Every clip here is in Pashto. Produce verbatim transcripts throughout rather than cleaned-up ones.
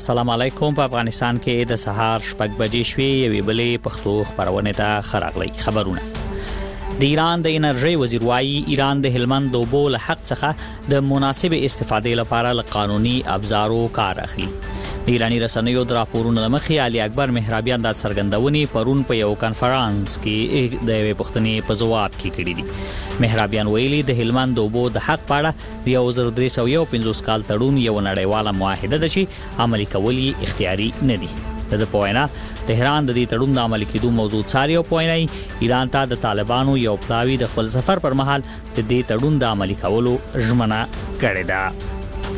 السلام علیکم. په افغانستان کې د سهار شپږ بجې شوې یوې بلې پښتو خبرونه ته خراغلی خبرونه. د ایران د انرژي وزیر وايي ایران د هلمند د اوبو له حق څخه د مناسب استفادې لپاره له قانوني ابزارو کار اخلي. د ایرانی رسنیو د راپورونو لمخې علي اکبر مهرابیان د څرګندونې پرون په یو کانفرنس کې د یوې پوښتنې په ځواب کې کړې دي. مهرابیان ویلي د هلمند د اوبو د حق په اړه د یو زر درې سوه پنځوس کال تړون یو نړیواله معاهده ده چې عملي کول یې اختیاري نه دي. د پوینا تهران د دې تړون د عملي کېدو موضوع څاري او پوینای ایران ته د طالبانو یو پلاوی د خپل سفر پر مهال د دې تړون د عملي کولو ژمنه کړې ده.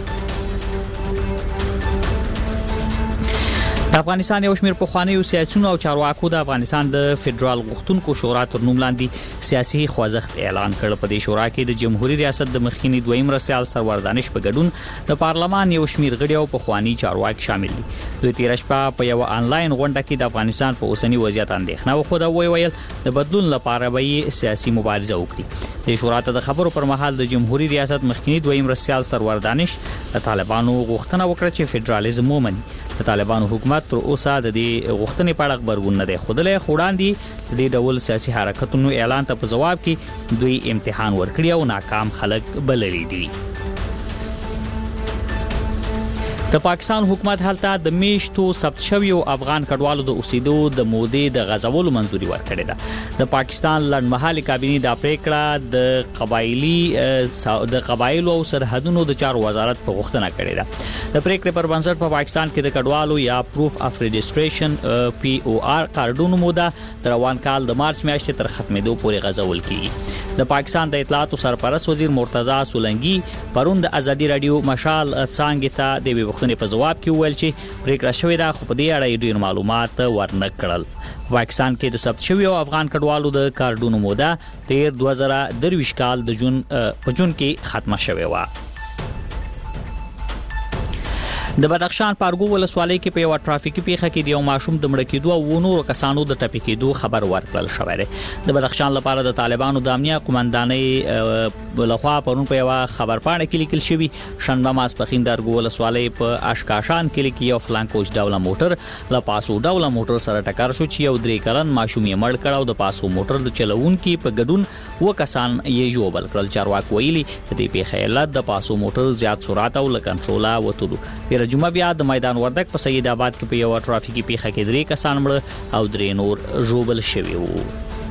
د افغانستان یو شمېر پخوانیو سیاسيونو او چارواکو د افغانستان د فدرال غوښتونکو شورا تر نوم لاندې سیاسي خوځښت اعلان کړ. په دې شورا کې د جمهوریت ریاست د مخکینی دویم رئیس سرور دانش په ګډون د پارلمان یو شمېر غړي او پخوانی چارواکي شامل دي. دوی تیر شپه په یو انلاین غونډه کې د افغانستان په اوسنی وضعیت اندېښنه وښوده او ویل د بدلون لپاره به سیاسي مبارزه وکړي. د شورا ته د خبرو پر مهال د جمهوریت ریاست مخکینی دویم رئیس سرور دانش د طالبانو غوښتنه وکړه چې فدرالیزم ومني. د طالبانو حکومت تر اوسه د دې غوښتنې په اړه خبرګون نه دی خوده خوړاندې. د دې ډول سیاسي حرکتونو اعلان ته په جواب کې دوی امتحان ورکړی او ناکام خلک بللي دي. د پاکستان حکومت هلته د میشتو ثبت شویو افغان کډوالو د اوسېدو د مودې د غځولو منځوري ورکړې ده. د پاکستان لړمحلي کابینې د پریکړه د قبایلی د قبایلو او سرحدونو د چارو وزارت په غوښتنه کړې ده. د پریکړې پر بنسټ په پاکستان کې د کډوالو یا پروف اف رجسټریشن پی او آر کارډونو موده د روان کال د مارچ میاشتې تر ختمېدو پورې غځول کیږي. د پاکستان د اطلاعات سرپرست وزیر مرتضی سولنګي پرون د ازادي رادیو مشال څنګه ته د وختونی په جواب کې ویل چې پریکړه شوې ده خو په دې اړه ډېر معلومات ورنه کړل. پاکستان کې د ثبت شویو افغان کډوالو د کارډونو موده تیر دوه زره درویشت کال د جون په جون کې ختمه شوې و. د بدخشان پارګو ولسوالۍ کې په یو ټرافیکي پیښه کې د یو ماشوم د مړ کېدو او نورو کسانو د ټپي کېدو خبر ورکړل شوی دی. د بدخشان لپاره د طالبانو د امنیه قومندانۍ لخوا پرون په یو خبر پاڼه کې لیکل شوی شنبه ماسپښین د ارګو ولسوالۍ په اشکاشان کې کې یو فلانکوش ډوله موټر له پاسو ډوله موټر سره ټکر شو چې یو درې کلن ماشوم یې مړ کړ او د پاسو موټر د چلوونکي په ګډون و کسان یې ژوبل کړل. چارواکي ویلي د دې پیښې علت د پاسو موټر زیات سرعت او له کنټروله وتلو. جمعه بیا د میدان وردک په سید آباد کې په یو ټرافیکي پیښه کې درې کسان مړه او درې نور ژوبل شوي وو.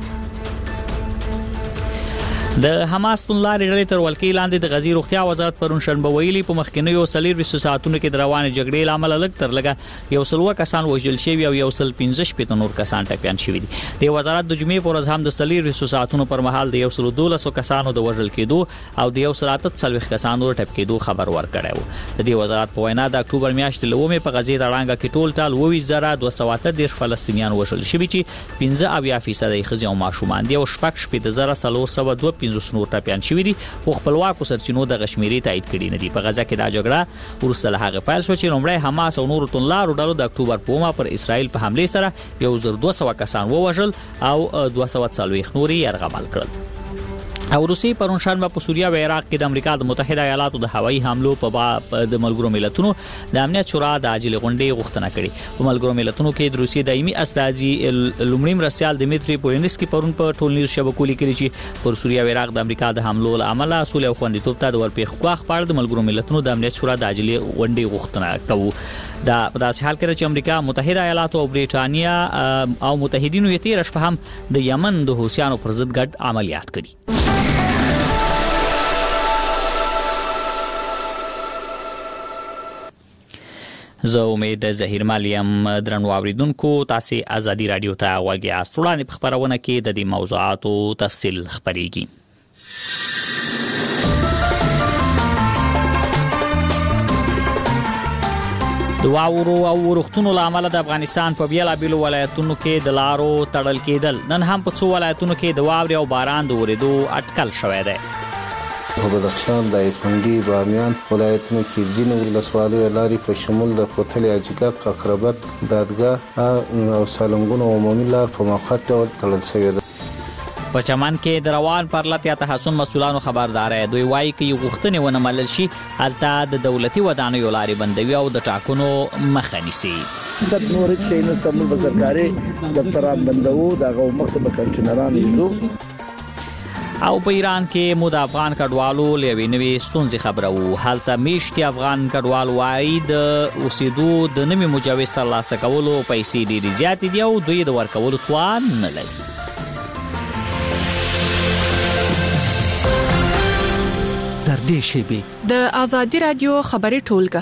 د حماس تنلاري ډلې تر ولکې لاندې د غزي روغتیا وزارت پرون شنبه ویلي په مخکینیو څلور ساعتونو کې د روانې جګړې لامل لږ تر لږه یو سل کسان وژل شوي او یو سل پنځه شپږ نور کسان ټپيان شوي دي. د وزارت د جمعې پر ورځ هم د څلور ساعتونو پر مهال د یو سل دولس کسانو د وژل کېدو او د یو سل اته څلوېښت کسانو ټپ کېدو خبر ورکړی و. د دې وزارت په وینا د اکتوبر میاشتې له اومې په غزي تړانګه کې ټول ټال اووه زره دوه سوه اته دېرش فلسطینیان وژل شوي چې پنځه اویا فیصد یې ښځې او ماشومان دي او شپږ شپېته زره څلور سوه دوه پنځوس نور ټپیان شوي دي خو خپلواکو سرچینو د غشمیري تایید کړي نه دي. په غزا کې دا جګړه وروسته له هغه پیل شو چې لومړی حماس او نورو تنلارو ډلو د اکتوبر په اومه پر اسرائیل په حمله سره یو زر دوه سوه کسان ووژل او دوه سوه څلوېښت نور یې یرغمل کړل. او روسي پرون شنبه په سوریه او عراق کې د امریکا د متحده ایالاتو د هوایي حملو په د ملګرو ملتونو د امنیت شورا د عاجل غونډې غوښتنه کړې. په ملګرو ملتونو کې د روسي دایمي استازي لومړی مرستیال دمیتری پولینسکي پرون په ټولنیزو شبکو لیکلي چې پر سوریه او عراق د امریکا د حملو له امله اصول او خوندیتوب ته د ورپېښ کوخ په اړه د ملګرو ملتونو د امنیت شورا د عاجل غونډې غوښتنه کوو. دا په داسې حال کې چې امریکا متحده ایالاتو او بریټانیا او متحدینو یې تیر شپه هم د یمن د حوثیانو پر ضد ګډ عملیات کړي. زه امید ظهیر مالیم درنو اوریدونکو تاسو ازادي رادیو ته غوږی یاست. وړاندې په خبرونه کې د دې موضوعاتو تفصیل خبرېږي. د واورو او ورښتونو له امله د افغانستان په بیلابیلو ولایتونو کې د لارو تړل کېدل. نن هم په څو ولایتونو کې د واورې او باران د ورېدو اټکل شوی دی. په بدخشان د ایکونډي بامیان ولایتونو کې ځینې ولسوالیو لارې په شمول د کوتل اجګب ققربت دادګاه او سالنګونو عمومي لار په موقت ډول تړل شوې ده. په چمن کې د روان پرلط یا تحسن مسؤلانو خبردار دوی وایي چې غوښتنې ونه منل شي هلته د دولتي ودانیو لارې بندوي او د ټاکنو مخه نیسي. د نور شي نه سمول بزرګاري دفتران بندوو دغه مخه به کنټینران یو. او په ایران کې مو د افغان کډوالو لوي نوي ستونزې خبره وو. هلته میشتي افغان کډوال وایي د اوسېدو د نوي مجوز ترلاسه کولو پیسې ډېرې زیاتې دي او دوی د ورکولو توان نه لري. تر دې شیبې د آزادي رادیو خبري ټولګه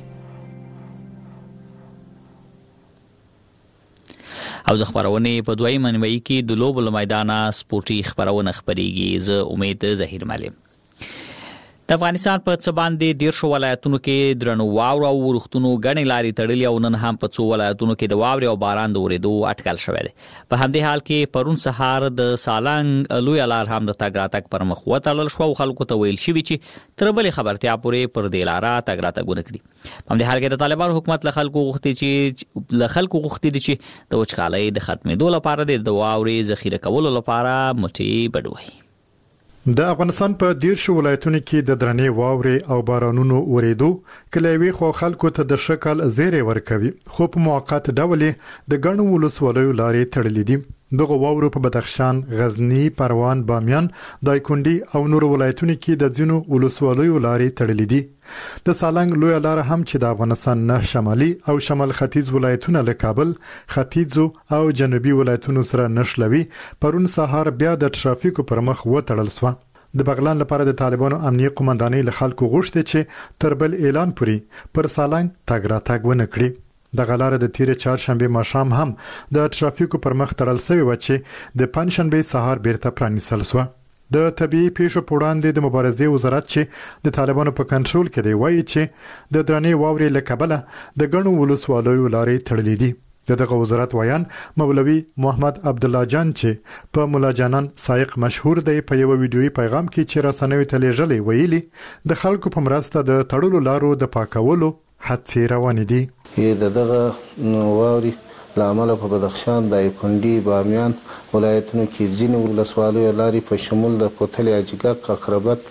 او د خبرونې په دوی منوي کې د لوبو میدانه سپورتي خبرونه خبريږي. زه امید ظهیر مالم. د افغانستان په څه باندې ډیر شو ولایتونو کې درنو واوره او ورښتونو غنې لاري تړلې او نن هم په څو ولایتونو کې د واورې او باران د اورېدو اټکل شوی دی. په همدې حال کې پرون سهار د سالنګ لوی لار هم د تګ راتګ پر مخ وتړل شو او خلکو ته ویل شوی چې تر بلې خبرتیا پورې پر دې لار تګ راتګونه کړي. په همدې حال کې د طالبان حکومت له خلکو غوښتي چې له خلکو غوښتي دي چې د وچکالۍ د ختمېدو لپاره د واورې ذخیره کولو لپاره مټې بډوي. د افغانستان په ډیر شو ولایتونو کې د درنې واورې او بارانونو اوریدو کلیوي خو خلکو ته د شکل زیری ورکوي خو په موقت ډول د ګڼو ولسوالیو لارې تړلې دي. دغه واورو په بدخشان، غزنی، پروان، بامیان، دایکنډي او نور ولایتونو کې د ځینو ولسوالیو لارې تړلې دي. د سالنګ لوی لار هم چې د افغانستان نه شمالي او شمال ختیځ ولایتونه له کابل، ختیځو او جنوبي ولایتونو سره نښلوي پرون سهار بیا د ټرافیکو پر مخ وتړل شو. د بغلان لپاره د طالبانو امنیه قومندانۍ له خلکو غوښتي چې تر بل اعلان پورې پر سالنګ تګ راتګ ونه کړي. د غلاره د تیر چهارشنبه ماښام هم د ټرافیکو پر مخ تړل شوی و چې د پنځشنبه سهار بیرته پرانیستل شو. د طبيعي پیښو په وړاندې د مبارزې وزارت چې د طالبانو په کنټرول کې دی وایي چې د درنې واورې له کبله د ګڼو ولسوالیو لارې تړلې دي. دغه وزارت وایان مولوي محمد عبد الله جان چې په مولا جانان سائق مشهور دی په یو ویډیوي پیغام کې چې رسنوي ته لېږلې ویلي د خلکو په مرسته د تړلو لارو د پاکولو هڅې روانې دي. د دغه واورې له امله په بدخشان، دایکنډي، بامیان ولایتونو کې ځینې ولسوالیو لارې په شمول د کوتل اجګک، اقربت،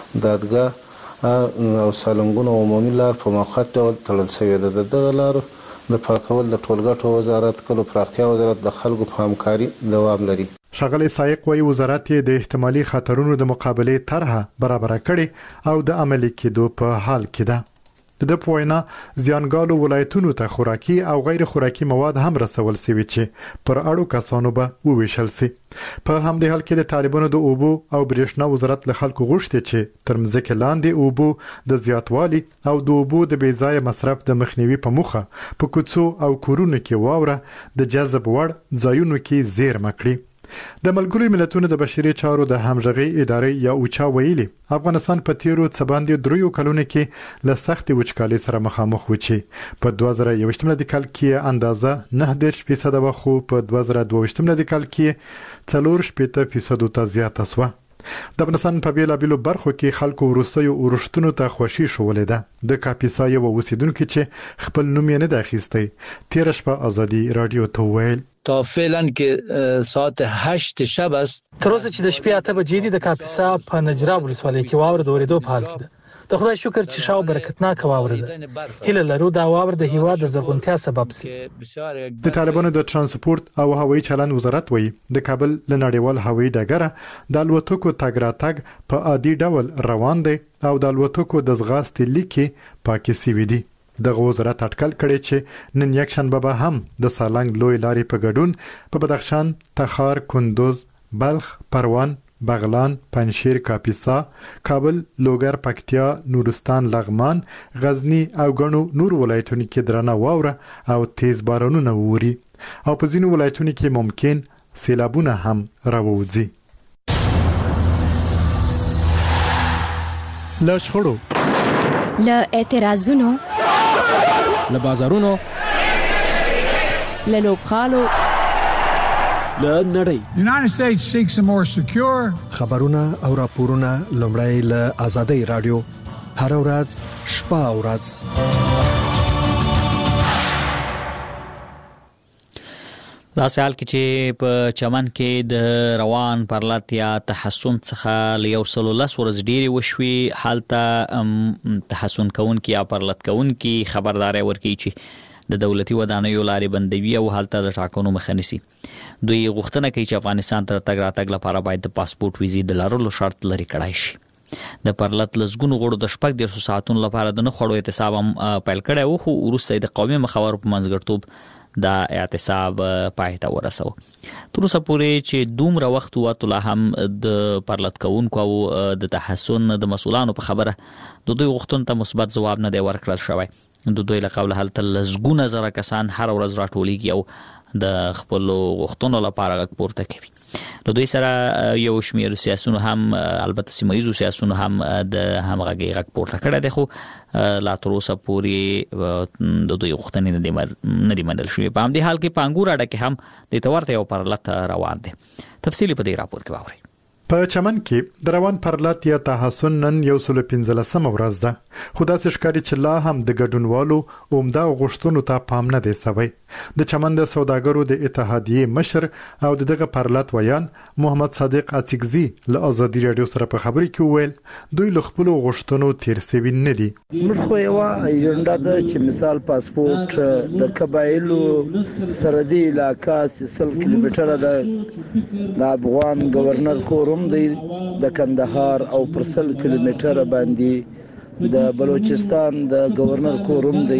دادګاه او سالنګونو عمومي لار په موقت ډول تړل شوې ده. د دغه لارو د پاکول د ټولګټو وزارت کلو پراختیا وزارت د خلکو په همکاري دوام لري. شغله سائق وایي وزارت د احتمالي خطرونو د مقابله طرحه برابر کړي او د عملي کېدو په حال کې ده. د پوینا زیانګالو ولایتونو ته خوراکي او غیر خوراکي مواد هم رسول شوي چې پر اړو کسانو به وویشل شي. په همدې حال کې د طالبانو د اوبو او برېښنا وزارت له خلکو غوښتي چې تر مځکه لاندې اوبو د زیاتوالي او د اوبو د بې ځایه مصرف د مخنیوي په موخه په کوڅو او کورونو کې واوره د جذب وړ ځایونو کې زیرمه کړي. د ملګرو ملتونو د بشري چارو د همغږي ادارې یا اوچا ویلي افغانستان په تیرو څه باندې دریو کلونو کې له سختي وچکالۍ سره مخامخ و چې په دوه زره یوویشت میلادي کال کې اندازه نه دېرش فیصد و خو په دوه زره دوه ویشت میلادي کال کې څلور شپږ فیصد ته زیاته شوه. د افغانستان په بیلابیلو برخو کې خلکو ورستیو ورښتونو ته خوشي شولې ده. د کاپیسا یو اوسیدونکو چې خپل نوم یې نه د اخیستی تیر شپه آزادي رادیو ته ویل تا فعلا که ساعت هشت شب است تر اوسه چې د شپې اته بجې دي د کاپیسا په نجراب ولسوالۍ کې واوره د اورېدو په حال کې ده. د خدای شکر چې شاو برکتناک واوره ده. هیله لرو دا واوره د هیواد د زرغونتیا سبب شي. د طالبانو د ترانسپورت او هوایي چلند وزارت وایي د کابل له نړیوال هوایي ډګره د الوتکو تګ راتګ په عادي ډول روان دی او د الوتکو د ځغاستې لیکي پاکي سوي دي. دغه وزارت اټکل کړي چې نن یک شنبه به هم د سالنګ لوی لارې په ګډون په بدخشان، تخار، کندوز، بلخ، پروان، بغلان، پنشیر، کاپیسا، کابل، لوګر، پکتیا، نورستان، لغمان، غزنی او ګڼو نور ولایتونو کې درنه واوره او تیز بارانونه ووري او په ځینو ولایتونو کې ممکن سیلابونه هم راوځي. له شخړو، له اعتراضونو، له بازارونو، له لوبغالو، له نړۍ. United States seeks a more secure خبرونه او راپورونه لومړی له آزادۍ رادیو هر ورځ شپه او ورځ. دا سال کې چې په چمن کې د روان پرلط یا تحسن څخه له یو سل لس ورځې ډېرې وشوي، هلته تحسن کوونکي یا پرلط کوونکي خبرداري ورکوي چې د دولتي ودانیو لارې بندوي او هلته د ټاکنو مخه نیسي. دوی غوښتنه کوي چې افغانستان ته تګ راتګ لپاره باید د پاسپورت ویزې د لرلو شرط لرې کړای شي. د پرلط لسګونو غړو د شپږ دېرشو ساعتونو لپاره د نه خوړو اعتصاب هم پیل کړی و، خو وروسته د قومي مخورو په منځګړیتوب دا اعتصاب پای ته ورسو. تر اوسه پورې چې دومره وخت وته لا هم د پرلط کوونکو او د تحسن د مسؤلانو په خبره د دوی غوښتنو ته مثبت ځواب نه دی ورکړل شوی. د دوی له قوله هلته لسګونه زره کسان هر ورځ راټولیږي او د خپل غوښتنو لپاره غږ پورته کوي. له دوی سره یو شمېر سیاسيونو هم البته سیمایي سیاسيونو هم د همغږي غږ پورته کړی دی، خو لا تر اوسه پورې د دوی غوښتنې نه دي منل شوې. په همدې حال کې په انګور اډه کې هم د تورته یو پرلط روان دی. تفصیلی په دې راپور کې واورئ. په چمن کې د روان پرلط یا تحسن نن یو سل پنځلسمه ورځ ده، خو داسې ښکاري چې لا هم د ګډونوالو عمده غوښتنو ته پام نه دی سوی. د چمن د سوداګرو د اتحادیې مشر او دغه پرلط ویان محمد صادق اڅکزي له آزادي رادیو سره په خبرې کې وویل دوی له خپل غوښتنو تیر سوي نه دي. موږ خو یو ایجنډا ده چې مثال پاسپورت د قبایلو سرحدي علاقې سل کیلومتره ده، د افغان گورنر کور دی د کندهار او پر سل کیلومتره باندې د بلوچستان د گورنر کوروم دی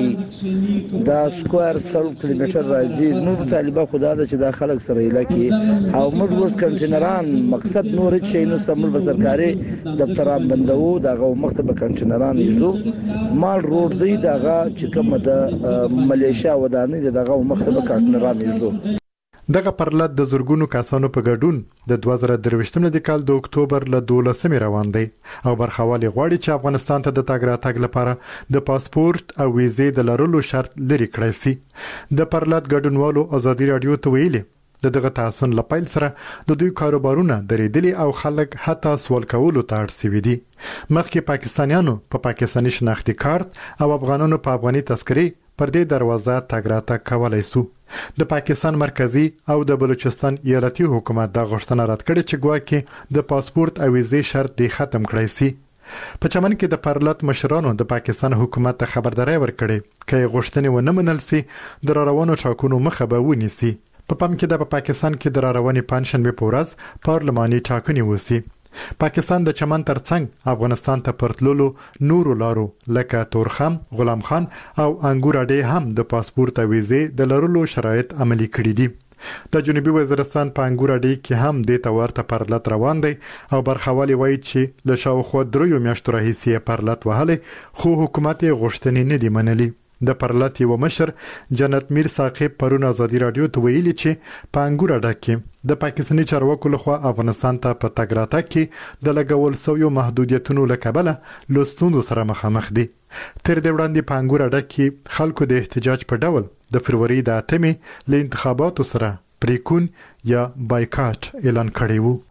دا سکوير سل کیلومتر راځي. نو طالبہ خدا د چې د خلک سره علاقې او موږ ورس کنټینران مقصد نور شي نه سمول به سرکاري دفتران بندو دغه مختبه کنټینران یزو مال روډ دی دغه چې کوم د ملیشیا ودانې دغه مختبه کنټینران یزو. دغه پرلط د زرګونو کسانو په ګډون د دوه زره درویشتم د کال د اکتوبر له دولسمې روان دی او برخوالي غواړي چې افغانستان ته د تګ راتګ لپاره د پاسپورت او ویزې د لرلو شرط لري کړی سي. د پرلط ګډونوالو آزادي رادیو ته ویلي د دغه تحسن لپاره سره د دوی کاروبارونه درېدلي او خلک حتی سوال کولو ته اړ سوي دي. مخکې پاکستانیانو په پا پاکستاني شناختی کارت او افغانانو په افغاني تذکرې پر دې دروازه تګ راتګ کولای سو. د پاکستان مرکزی او د بلوچستان ایالتي حکومت د غوښتنه رد کړې چې ګواکې د پاسپورت او ویزې شرط دی ختم کړی سي. په چمن کې د پرلط مشرانو د پاکستان حکومت ته خبرداري ورکړې چې غوښتنې ونه منل سي د روانو ټاکنو مخه به ونیسي. په پام کې د پاکستان کې د رواني پنځشنبه په ورځ پارلماني ټاکنې وسی. پاکستان د چمن ترڅنګ افغانستان ته پرتللو نورو لارو لکه تورخم، غلام خان او انګور اډې هم د پاسپورت او ویزې د لرلو شرایط عملي کړي دي. د جنوبي وزیرستان په انګور اډې کې هم د تورته پرلط روان دی او برخوالي وایي چې له شاوخوا دریو میاشتو راهیسې پرلط وهلي خو حکومت یې غوښتنې نه دي منلي. د پرلط یو مشر جنت میر ساقب پرون آزادي رادیو ته ویلي چې په انګور اډه کې د پاکستاني چارواکو لخوا افغانستان ته په تګ راتګ کې د لګول شویو محدودیتونو له کبله له ستونزو سره مخامخ دي. تر دې وړاندې په انګور اډه کې خلکو د احتجاج په ډول د فروری د اتمې له انتخاباتو سره پریکون یا بایکاټ اعلان کړی وو.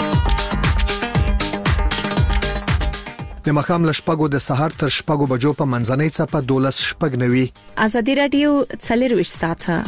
د مخام لشپګو د سحر تر شپګو بجو په منځنۍ صفه دولس شپګ نوي آزادي رادیو څلرويشت ساعته.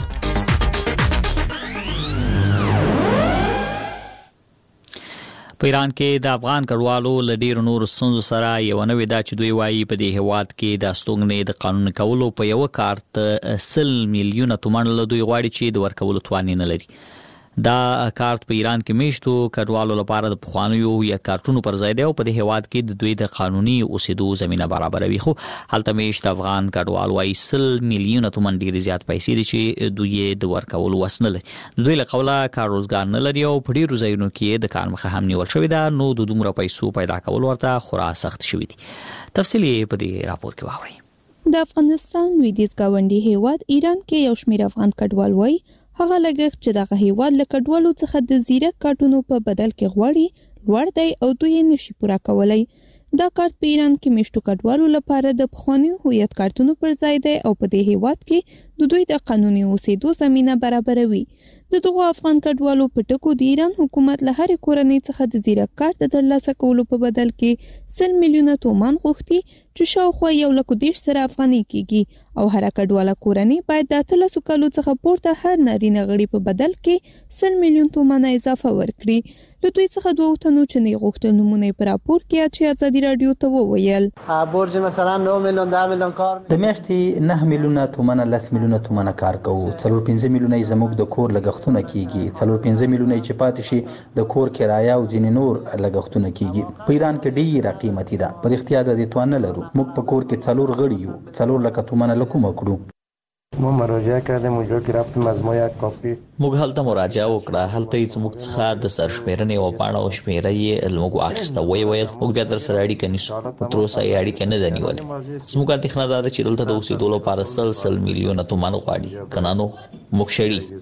په ایران کې د افغان کډوالو له ډیرو نورو ستونزو سره یو نوې دا چې دوی وایي په دې هیواد کې د ستونګنې د قانون کولو په یو کارت سل میلیونه تومان له دوی غواړي چې د ورکولو توان نه لري. دا کارت په ایران کې میشتو کډوالو لپاره د پخوانیو یا کارتونو پر ځای دی او په دې هیواد کې د دوی د قانوني اوسېدو زمينه برابروي. خو هلته میشت افغان کډوال وايي سل میلیونه تومان ډیر زیات پیسې دي چې دوی د ورکولو وس نه لري. دوی له قوله کار روزګار نه لري او په ډیرو ځایونو کې د کار مخه هم نیول شوې ده، نو د دومره پیسو پیدا کول ورته خورا سخت شوی دي. تفصیلی په دې راپور کې واورئ. د افغانستان لویدیځ گاونډي هیواد ایران کې یو شمېر افغان کډوال وايي هغه لګښت چې دغه هیواد له کډوالو څخه د زیرک کارتونو په بدل کې غواړي لوړ دی او دوی نشي پوره کولای. دا کارت په ایران کې میشتو کډوالو لپاره د پخوانیو هویت کارتونو پر ځای دی او په دې هیواد کې د دوی د قانوني اوسېدو زمينه برابروي. د دغو افغان کډوالو په ټکو د ایران حکومت له هرې کورنۍ څخه د زیرک کارت د ترلاسه کولو په بدل کې سل میلیونه تومان غوښتي چې شاوخوا یو لک دېرش زره افغانۍ کېږي او هره کډواله کورنۍ باید د اتلسو کالو څخه پورته هر نارینه غړي په بدل کې سل میلیون تومانه اضافه ورکړي. له دوی څخه دوه تنو چې نه غوښتل نمونه په راپور کې چې ازادي رادیو ته وویل برج مثلا نه میلیون ده میلیون کار د میاشتې نه میلیونه تومانه لس میلیونه تومانه کار کوو، څلور پنځه میلیونه زموږ د کور لګښتونه کیږي، څلور پنځه میلیونه چې پاتې شي د کور کرایه او ځینې نور لګښتونه کیږي. په ایران کې ډیره قیمتي ده، په اختیار د دې توان نه لرو. موږ په کور کې څلور غړي یو، څلور لکه تومانه لکوم کړو. ما مراجعه کردیم اونجا که رفتیم از ما یک کاپی موږ هلته مراجعه وکړه، هلته یې موږ څخه د سرشمیرنې او پاڼه او شمیره یې موږ اخیسته وی ویل موږ بیا در سره اړیکه نیسو. تر اوسه یې اړیکه نه ده نیولې. زموږ اندېښنه دا ده چې دلته د اوسېدو لپاره سل سل میلیونه تومان غواړي، که نه نو موږ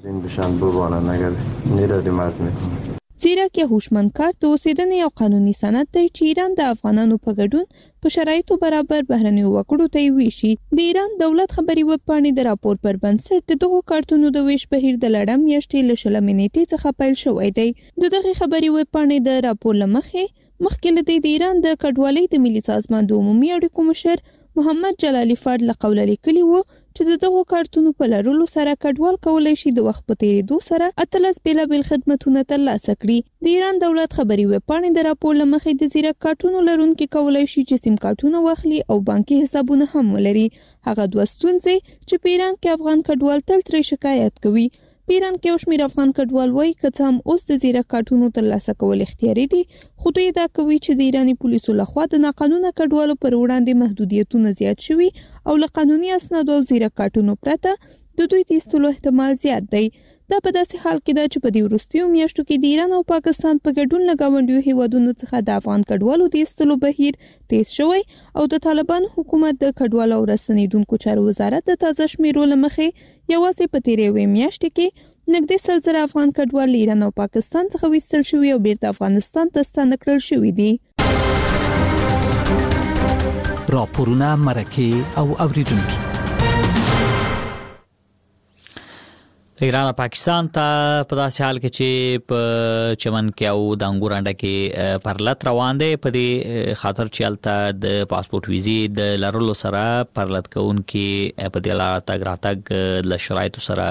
شړي. زیرک یا هوشمند کارت د اوسېدنې او قانوني سند دی چې ایران د افغانانو په ګډون په شرایطو برابر بهرنیو وګړو ته ویشي. د ایران دولت خبري وب پاڼې د راپور پر بنسټ د دغو کارتونو د ویش بهیر د لړم میاشتې له شلمې نیټې څخه پیل شوی دی. د دغه خبري وب پاڼې د راپور لمخې مخکې له د ایران د کډوالۍ د ملي سازمان د عمومي اړیکو مشر محمد جلالي فرد له قوله لیکلي وو چې د دغو کارتونو په لرلو سره کډوال کولای شي د وخت په تیریدو سره اتلس بیلابیل خدمتونه ترلاسه کړي. د ایران دولت خبري وب پاڼې د راپور لمخې د زیرک کارتونو لرونکي کولای شي چې سیم کارتونه واخلي او بانکي حسابونه هم ولري. هغه دوه ستونزې چې په ایران کې افغان کډوال تل ترې شکایت کوي. په ایران کې یو شمېر افغان کډوال وایي که څه هم اوس د زیرک کارتونو ترلاسه کول اختیاري دي، خو دوی دا کوي چې د ایراني پولیسو لخوا د ناقانونه کډوالو پر وړاندې محدودیتونه زیات شوي او له قانوني اسنادو او زیرک کارتونو پرته د دوی د ایستلو احتمال زیات دی. دا په داسې حال کې ده چې په دې وروستیو میاشتو کې د ایران او پاکستان په ګډون له ګاونډیو هیوادونو څخه د افغان کډوالو د ایستلو بهیر تیز شوی او د طالبانو حکومت د کډوالو او رسنیدونکو چارو وزارت د تازه شمیرو له مخې یوازې په تیرې یوې میاشتې کې نږدې سل زره افغان کډوال له ایران او پاکستان څخه ویستل شوي او بیرته افغانستان ته ستانه کړل شوي دي. راپورونه، مرکې او اوریدونکي ایران او پاکستان ته په داسې حال کې چې په چمن کې او د انګور انډه کې پرلط روان دی، په دې خاطر چې هلته د پاسپورت ویزې د لرلو سره پرلط کوونکي په دې لاره تګ راتګ له شرایطو سره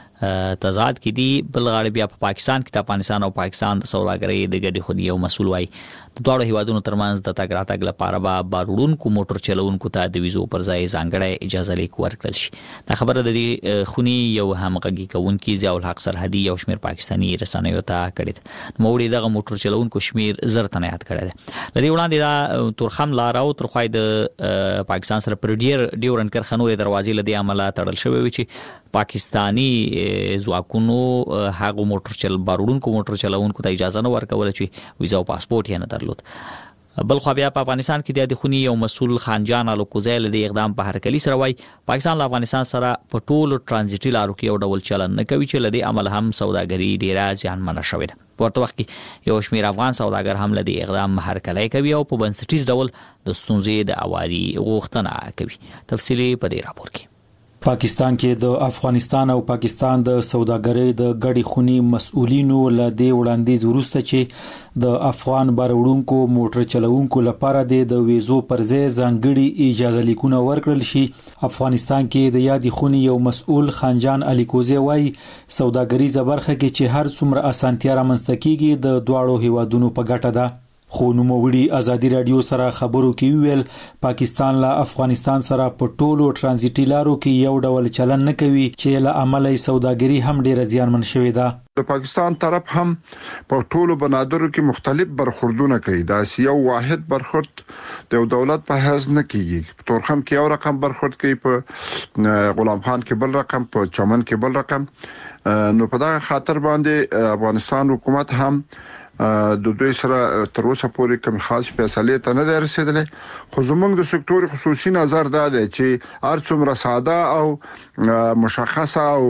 تضاد کې دي. بل غاړه بیا په پاکستان کې د افغانستان او پاکستان د سوداګرۍ د ګډې خونې یو مسؤل وایي د دواړو هیوادونو ترمنځ د تګ راتګ لپاره به باروړونکو موټر چلوونکو ته د ویزو پر ځای ځانګړی اجازه لیک ورکړل شي. دا خبره د دې خونې یو همغږي کوونکي ضیاء الحق سرحدي یو شمېر پاکستاني رسنیو ته کړې ده. نوموړي دغه موټر چلوونکو شمېر زر تنه یاد کړی دی. له دې وړاندې دا تورخم لاره او ترخوای د پاکستان سره پر ډیر ډیورن کرښه نورې دروازې له دې عمله تړل شوې وي چې پاکستانی ځواکونو هغه موټر چل باروړونکو موټر چلوونکو ته اجازه نه ورکوله چې ویزا او پاسپورت یې نه درلود. بل خو بیا په افغانستان کې د خونی یو مسؤل خانجان الوکوزی له اقدام په هرکلی سره وای پاکستان له افغانستان سره په ټولو ترانزیټي لارو کې یو ډول چلن نه کوي چې لدی عمل هم سوداګری ډیره ځانمنه شوې ده. ورته وخت کې یو شمیر افغان سوداګر هم لدی اقدام هرکلی کوي او په بنسټیز ډول د ستونزې د اواري غوښتنه کوي. تفصیلی په دې راپور کې پاکستان کې د افغانستان او پاکستان د سوداګرۍ د ګډې خونی مسؤلینو له دې وړاندیز وروسته چې د افغان باروړونکو موټر چلوونکو لپاره د ویزو پر ځای ځانګړي اجازه لیکونه ورکړل شي. افغانستان کې د یادې خونی یو مسؤل خانجان الیکوزی وایي سوداګریزه برخه کې چې هر څومره اسانتیا رامنځته کیږي د دواړو هیوادونو په ګټه ده. خو نوموړي ازادي رادیو سره خبرو کې ویل پاکستان له افغانستان سره په ټولو ترانزیټي لارو کې یو ډول چلن نه کوي چې له عملي سوداګري هم ډیره زیانمن شوې ده. د پاکستان طرف هم په ټولو بنادرو کې مختلف برخوردونه کوي. دا یو واحد برخورد د یو دولت په حیث نه کیږي. په تورخم کې یو رقم برخورد کوي، په غلام خان کې بل رقم، په چمن کې بل رقم. نو په دا خاطر باندې افغانستان حکومت هم د دوی سره تر اوسه پورې کوم خاص فیصله ته نه رسیدلې. خو زموږ د سکتور خصوصي نظر دا دی چې هر څومره ساده او مشخصه او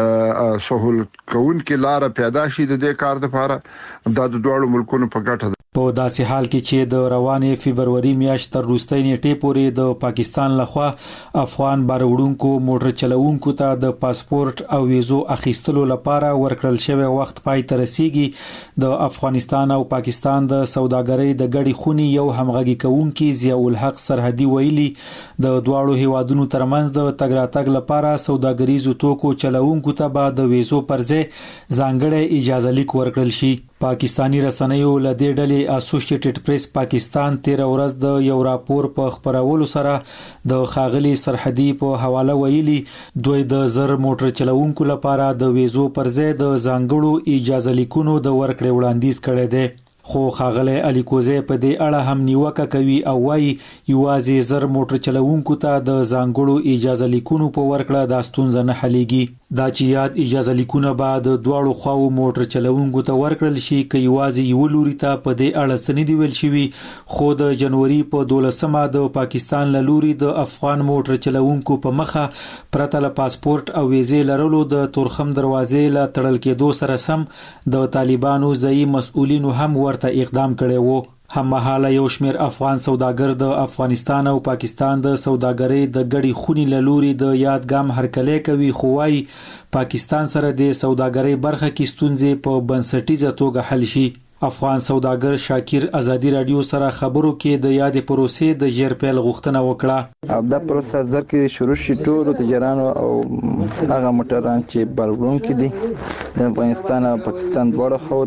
سهولت کوونکې لار پیدا شي د دې کار لپاره دا د دوه ملکونو په ګټه ده. په داسې حال کې چې د روانې فبرवरी میاشت تر وروستۍ نیټې پورې د پاکستان لخوا افغان باروړونکو موټر چلوونکو ته د پاسپورت او ویزو اخیستلو لپاره ورکړل شوی وخت پای ته رسیږي. د افغانستان او پاکستان د سوداګرۍ د ګډې خونې یو همغږي کوونکي ضیاء الحق سرحدي ویلي د دواړو هیوادونو ترمنځ د تګ راتګ لپاره سوداګریزو توکو چلوونکو ته به د ویزو پر ځای ځانګړی اجازه لیک ورکړل شي. پاکستانی رسنیو له دې ډلې اسوسییټډ پریس پاکستان تیر ورځ د یو راپور په خبرولو سره د خاغلی سرحدي په حواله ویلي دوی د زر موټر چلوونکو لپاره د ویزو پر ځای د ځانګړو اجازه لیکونو د ورکړې وړاندیز کړی دی. خو خاغلی علي کوزی په دې اړه هم نیوکه کوي او وايي یوازې زر موټر چلوونکو ته د ځانګړو اجازه لیکونو په ورکړه د ستونزه نه حلیږي. دا چې یاد اجازه لیکونه به د دواړو خواو موټر چلوونکو ته ورکړل شي که یوازې یو لوري ته په دې اړه څه نه دی ویل شوي. خو د جنوري په دولسمه د پاکستان له لوري د افغان موټر چلوونکو په مخه پرته له پاسپورت او ویزې لرلو د تورخم دروازې له تړل کېدو سره سم د طالبانو ځایي مسؤلینو هم ورته اقدام کړی وو. هممهاله یو شمیر افغان سوداګر د افغانستان او پاکستان د سوداګرۍ د ګډې خونې له لوري د یادګام هرکلی کوي خو وايي پاکستان سره د سوداګرۍ برخه کې ستونزې په بنسټیزه توګه حل شي. افغان سوداګر شاکر ازادي رادیو سره خبرو کې د یادې پروسې د ژر پیل غوښتنه وکړه. او دا پروسه زر کې شروع شي ټول تجارانو او هغه موټران چې باروړونکي دي د افغانستان او پاکستان دواړو خواو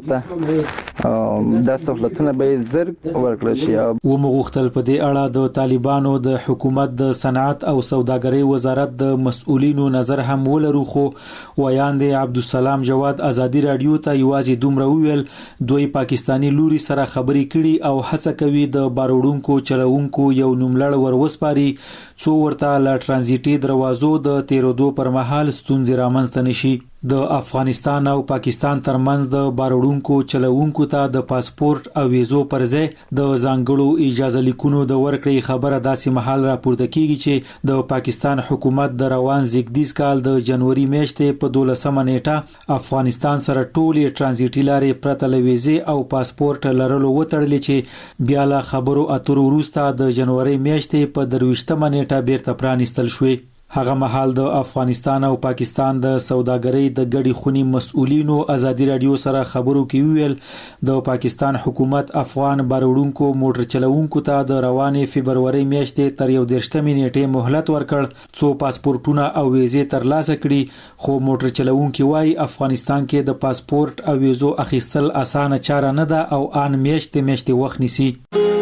ته دا سہولتونه به زر ورکړل شي. و مغوښتل په دې اړه د طالبانو د حکومت د صنعت او سوداګرۍ وزارت د مسؤلینو نظر هم ولرو خو ویاند عبدالسلام جواد ازادي رادیو ته یوازې دومره ویل دوی پاکستانی لوري سره خبرې کړي او هڅه کوي د باروړونکو چلوونکو یو نوملړ وروسپاري څو ورته له ترانزیټي دروازو د تیرودو پر مهال ستونزې رامنځته نشي. د افغانستان او پاکستان ترمنځ د باروړونکو چلوونکو ته د پاسپورت او ویزو پر ځای د ځانګړو اجازه لیکونو د ورکړې خبره داسې مهال راپورته کیږي چې د پاکستان حکومت د روان زیږدیز کال د جنوري میاشتې په دولسمه نیټه افغانستان سره ټولې ترانزیټي لارې پرته له ویزې او پاسپورت لرلو وتړلې چې بیا له خبرو اترو وروسته د جنوري میاشتې په درویشتمه نیټه بیرته پرانیستل شوې. هغه مهال د افغانستان او پاکستان د سوداګرۍ د ګډې خونې مسؤلینو ازادي رادیو سره خبرو کې ویل د پاکستان حکومت افغان باروړونکو موټر چلوونکو ته د روانې فبرवरी میاشتې تر یو دېرشتمې نیټې مهلت ورکړ څو پاسپورتونه او ویزې ترلاسه کړي خو موټر چلوونکي وايي افغانستان کې د پاسپورت او ویزو اخیستل اسانه چاره نه ده او ان میاشتې میاشتې وخت نیسي.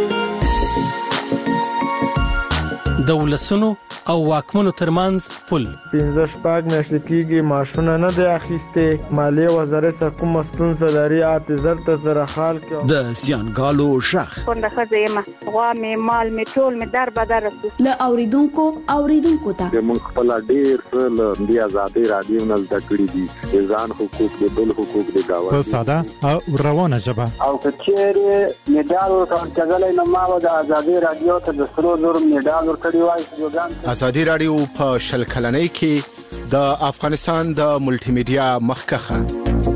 د ولسونو او واکمنو ترمنځ پل پنځه شپږ میاشتې کېږي معاشونه نه دی اخیستې. مالیې وزارت کومه ستونزه لري اته زر ته زره خال کې د زیانګالو شخ پنده خزه یم غوا مې مال مې ټول مې در بدر رسو له اوریدونکو اوریدونکو ته موږ خپل ډیر له دې ازادي رادیو نه زده کړی دي ځان حقوق د بل حقوق د گاوه په ساده او روانه ژبه او کچېره میډال ورکړل نه ما د ازادي رادیو ته د سرو نور میډال ورکړی وای. ازادي رادیو په شل کلنۍ کې د افغانستان د ملټي میډیا مخکخه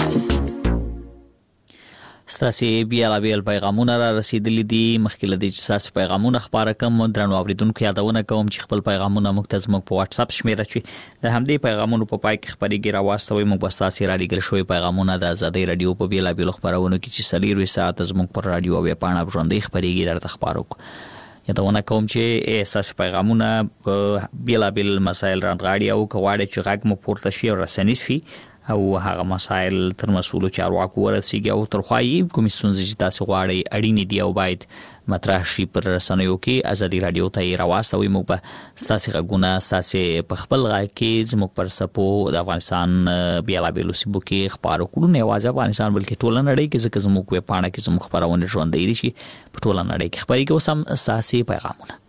ستاسي بیا لا بیل پیغامونه را رسیدلي دي. مخکې لدی چې تاسو پیغامونه خبره کوم درنو اوریدونکو یادونه کوم چې خپل پیغامونه مختص مو په واتس اپ شمیره چی د همدې پیغامونو په پای کې خبريږي راوستوي مو بس تاسو را لګل شوی پیغامونه د ازادي رادیو په بیا لا بیل خبرونه کې چې سلیری ساعت زموږ پر رادیو او پاڼه ژوندۍ خبريږي درته خبرو یادونه کوم چې اساس پیغامونه په بیل بیل مسایل راغړی او کواړي چې غږ مو پورته شي او رسنی شي او هغه مسایل تر مسولو چارواکو ورسیږي او تر خوایي کومې ستونزې چې تاسو غواړئ اړینې دي او باید مطرح شي پر رسنیو کې ازادي رادیو ته راوستوي. موږ به تاسو غوونه تاسو په خپل غږ کې زموږ پر سپو د افغانستان بیاله بیلو سیبو کې خبرو کړو نه واځه افغانستان بلکې ټول نړۍ کې ځکه زموږ په پاڼه کې زموږ خبرونه ژوندۍ دي شي په ټول نړۍ کې خبري کې وسم تاسو پیغامونه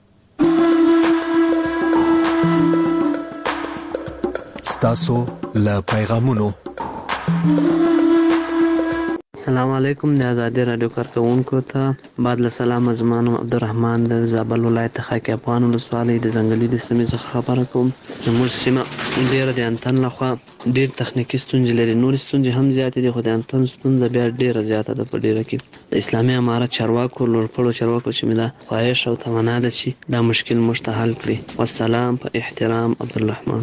ستاسو له پیغامونو السلام علیکم د آزادي رادیو کارکونکو ته بعد له سلام زمانو عبدالرحمن د زابل ولایت خاک افغان ولسوالۍ د ځنګلي د سیمې څخه خبره کوم. زموږ سیمه ډېره د انتن لخوا ډېر تخنیکي ستونزې لري، نورې ستونزې هم زیاتې دي، خو د انتن ستونزه بیا ډېره زیاته ده په ډېره کې. د اسلامي امارت چارواکو لوړپوړو چارواکو چې مې دا خواهش او تمنا ده چې دا مشکل موږ ته حل کړي. والسلام په احترام عبدالرحمن.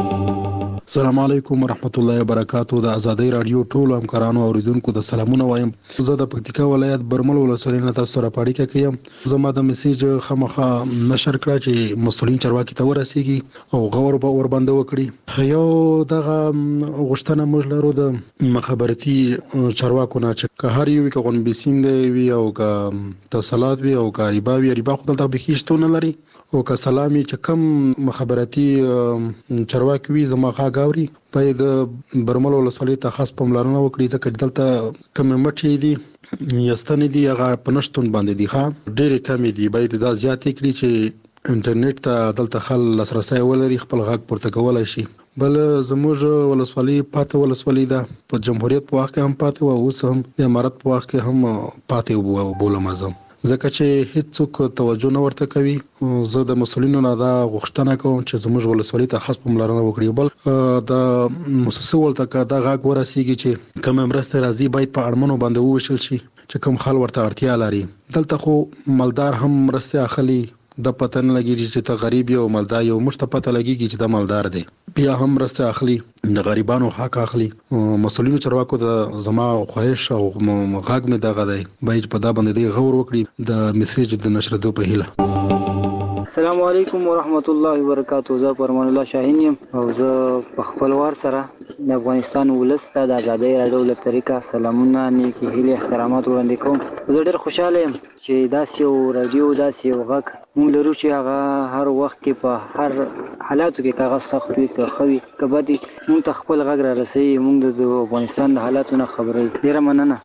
السلام علیکم ورحمت الله وبرکاتو. د آزادۍ رادیو ټول همکارانو او اوریدونکو د سلامونه وایم. زه د پکتیکا ولایت برمل ولسوالۍ نه تاسو سره پاړیکه کوم. زما د میسیج خامخا نشر کړه چې مسؤلین چارواکي ته ورسیږي او غور به ور باندې وکړي. یو دغه غوښتنه موږ لرو د مخابرتي چارواکو نه چې که هر یو کې غون بیسین دی وی او که توصلات وی او که ریبا وی ریبا خو دلته بخښتونه لري او که سلامي چې کم مخابرتي چارواکي وي زما غاوري باید برمل ولسوالۍ ته خاص پاملرنه وکړي ځکه دلته کم مټي دي یستنې دي هغه پنشتون باندې دي ښه ډېر کم دي. باید دا زیات کړي چې انټرنیټ ته دلته خل لاسرسي ولري خپل غاګ پورته کولای شي. بل زموږ ولسوالۍ پاته ولسوالۍ ده په جمهوریت په وخت کې هم پاته او اوس هم د امارت په وخت کې هم پاته وو بولم ازم ځکه چې هیڅوک توجه نه ورته کوي. زه د مسؤلینو نه دا غوښتنه کوم چې زموږ ولسوالۍ ته خاص پاملرنه وکړي. بل د مؤسسه ولته کا دا غاګ ورسیږي چې کوم مرسته راځي باید په اړمنو باندې وویشل شي چې کوم خل ورته اړتیا لري. دلته خو مالدار هم مرسته اخلي د پتن لګیږي چې ته غریب یو مالدار یو مشته پته لګیږي چې د مالدار دی بیا هم مرسته اخلي د غریبانو حق اخلي. مسؤلینو چارواکو د زما خواهش او غاګ مې دغه دی باید په دا باندې دی غور وکړي د میسیج د نشردو په هیله. السلام علیکم ورحمت الله وبرکاتو. زه پرمان الله شاهین یم او زه په خپل وار سره د افغانستان ولس ته د آزادۍ راډیو له طریقه سلامونه نیکی هیلې احترامات وړاندې کوم. زه ډېر خوشاله یم چې داسې یو راډیو داسې یو غږ موږ لرو چې هغه هر وخت کې په هر حالاتو کې کاغذ سخت وي که ښه وي که بد وي موږ ته خپل غږ را رسوي. موږ د افغانستان د حالاتو نه خبروي. ډېره مننه.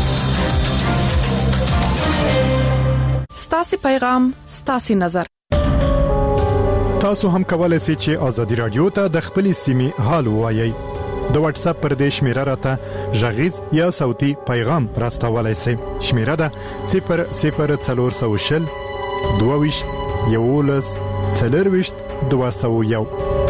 ستاسو پیغام ستاسو نظر. تاسو هم کولای شئ چې آزادي رادیو ته د خپلې سیمې حال ووایي. د واتس اپ پر دې شمیره راته ژغیز یا صوتي پیغام راستولای شئ. شمیره ده صفر صفر څلور سوه شل دوه ویشت یولس څلور ویشت دوه سوه یو.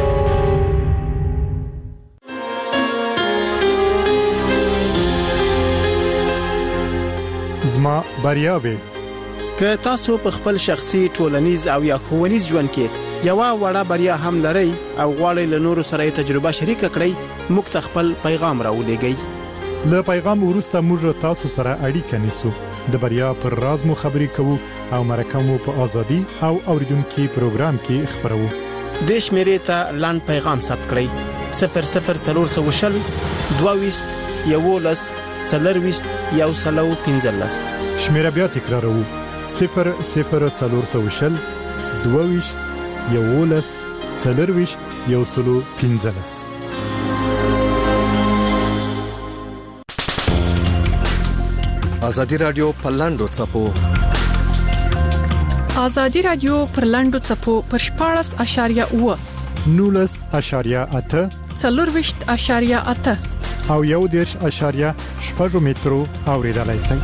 زما بریاوي که تاسو په خپل شخصي ټولنیز او یا ښوونیز ژوند کې یو وړه بریا هم لرئ او غواړئ له نورو سره تجربه شریک کړئ موږ ته خپل پیغام راولېږئ. له پیغام وروسته موږ تاسو سره اړیکه نیسو. د بریا پر راز مو خبرې کوو او مرکه مو په ازادي او اوریدونکو پروګرام کې خبرو. د شمیرې ته لاند پیغام ثبت کړئ صفر صفر څلور سوه شل دوه ویشت یولس څلور ویشت یو سلو پنځلس. شمیره بیا تکراروو صفر صفر څلور سوه شل دوه ویشت یولس څلور ویشت یو سلو پنځلس. آزادي رادیو په لاندو چپو آزادي رادیو پر لاندو چپو پر شپاړس اشاریه اوه نولس اشاریه اته څلور ویشت اشاریه اته او یو دیرش اشاریه شپږ مترو اوریدلای شئ.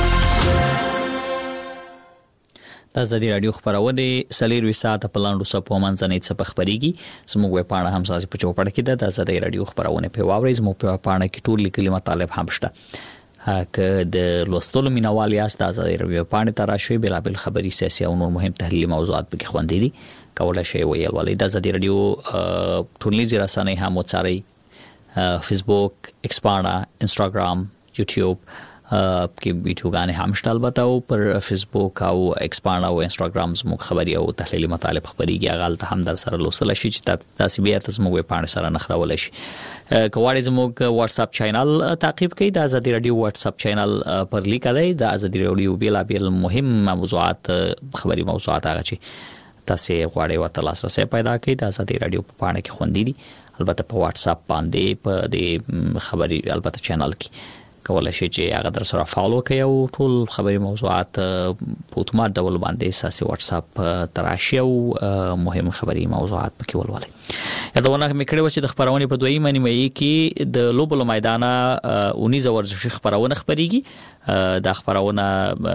د آزادي رادیو خبرونه سلیر وساته په لاندو سپو منځنۍ څخه خبريږي. زموږ وې پاڼه هم ساسي په چوپړ کې ده. د آزادي رادیو خبرونه په واوري زموږ په پاڼه کې ټول لیکلي مطالب هم شته. که د لوستلو مینوال یاست د آزادي رادیو پاڼه ته راشئ. بلابل خبري سیاسي او نور مهم تحلیلي موضوعات به کې خوندې دي کولای شئ ویل ولې د آزادي رادیو ټولنیزې رسنۍ هم وڅارئ. فیسبوک، ایکس پاڼه، انستاګرام، یوټیوب کې ویډیوګانې هم شته. البته او پر فیسبوک او ایکس پاڼه او انستاګرام زموږ خبري او تحلیلي مطالب خبريږي. هغه ته هم در سره لوستل شي چې تاسو بیا تاسو موږ پاڼه سره نخراول شي. کوواړی زموږ واتس اپ چینل تعقیب کړئ. د آزادي رادیو واتس اپ چینل پر لیک دی. د آزادي رادیو بیل بیل مهم موضوعات خبري موضوعات هغه چې تاسو غواړئ ورته لاسرسي پیدا کړئ د آزادي رادیو په پاڼه کې خوندې دي. البته په واتس اپ باندې په د خبري البته چینل کې کولای شئ چې هغه در سره فالو کړئ او ټول خبري موضوعات په اتومات ډول باندې اساسي واتس اپ تراشي او مهم خبري موضوعات پکې ولولئ. یادونه مې کړې و چې د خبرونه په دویمه نیمه کې د لوبلو میدان اونیزه ورزشي خبرونه خبريږي. دا خبرونه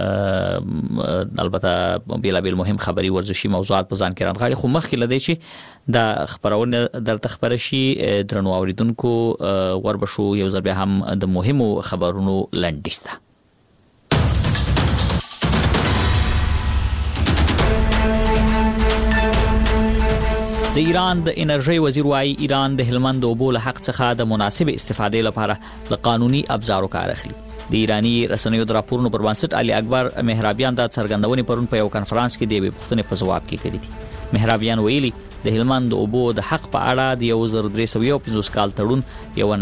البته بیل بیل مهم خبري ورزشي موضوعات په ځان کې رانغاړي، خو مخکې لدی چې دا خبرونه درته خبر شي درنو اوریدونکو وربشو یو ځل بیا هم د مهمو خبرونو لنډیسته. د ایران د انرژي وزیر وايي ایران د هلمند اوبو له حق څخه د مناسب استفادې لپاره له قانوني ابزارو کار اخلي. د ایرانی رسنیو د راپورونو پر بنسټ علي اکبر مهرابیان د څرګندونې پرون په یو کانفرنس کې د پوښتنې په جواب کې کړی دي. مهرابیان ویلي د هلمند اوبو د حق په اړه د یو زر درې سوه پنځوس کال تړون یو